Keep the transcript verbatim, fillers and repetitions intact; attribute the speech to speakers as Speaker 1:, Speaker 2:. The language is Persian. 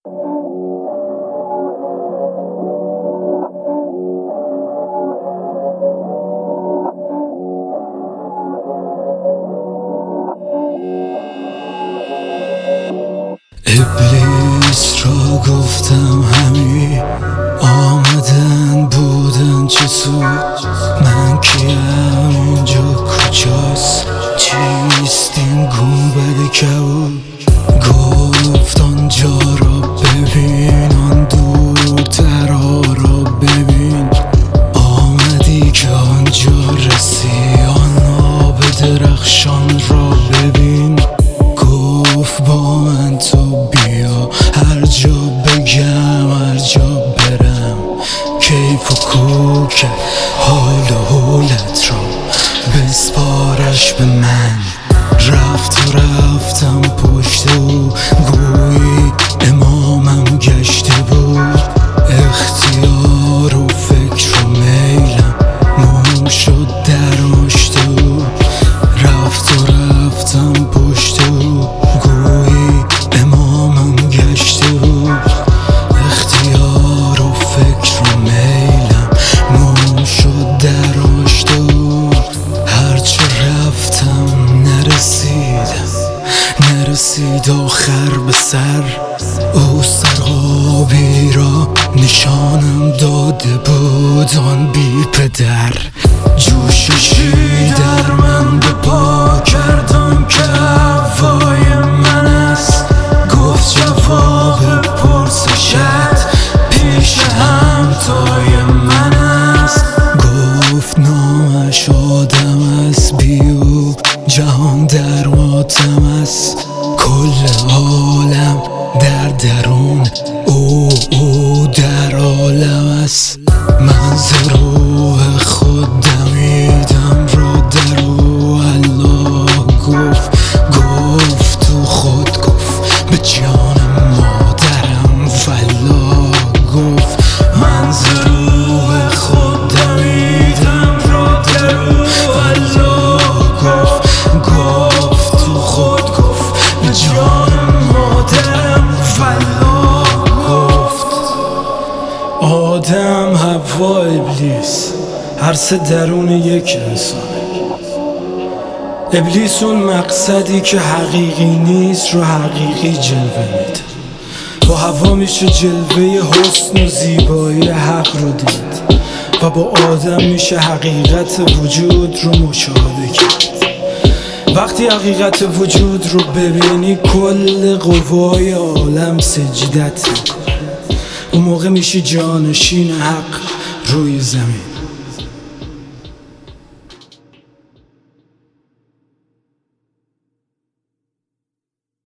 Speaker 1: ابلیس را گفتم همی آمدن بودن چه سود، من کیم اینجا کجاست، چیست این گنبد کبود. گفت آنجا را ببین، آن دورترها را ببین، آمدی که آنجا رسی، آن آب درخشان را ببین. گفت با من تو بیا، هر جا بگم هر جا برم، کیف و کوک حال و حولت را بسپارش به من. رفت و رفتم پشت او، گویی امامم گشته بود. اختیار و فکر و میلم موم شد در آشت او. رفت و رفتم پشت او، گویی امامم گشته بود. اختیار و فکر و میلم موم شد در آشت او. هرچه رفتم نرسیدم، نرسید آخر به سر. او سرابی را نشانم داده بود، آن بی پدر. جوششی در من به پا کردم که هوای من است. گفت جواب پرسشت پیش همتای من است. گفت نامش آدم است، بیو جهان در ماتم است. کل عالم در درون او او در عالم است. من ز روح خود دمیدم را در او. الله گفت گفت تو خود گفت به جان مادرم. والله گفت من ز روح خود دمیدم را در او. الله گفت گفت تو خود گفت به جان مادرم. والله گفت آدم، حوا، ابلیس، هر سه درون یک انسانه. ابلیس اون مقصدی که حقیقی نیست رو حقیقی جلوه میده. با حوا میشه جلوه حسن و زیبایی حق رو دید و با آدم میشه حقیقت وجود رو مشاهده کرد. وقتی حقیقت وجود رو ببینی کل قوای عالم سجدت میکنه. اون موقع میشی جانشین حق روی زمین.